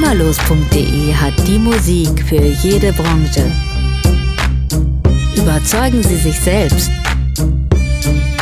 Kümmerlos.de hat die Musik für jede Branche. Überzeugen Sie sich selbst.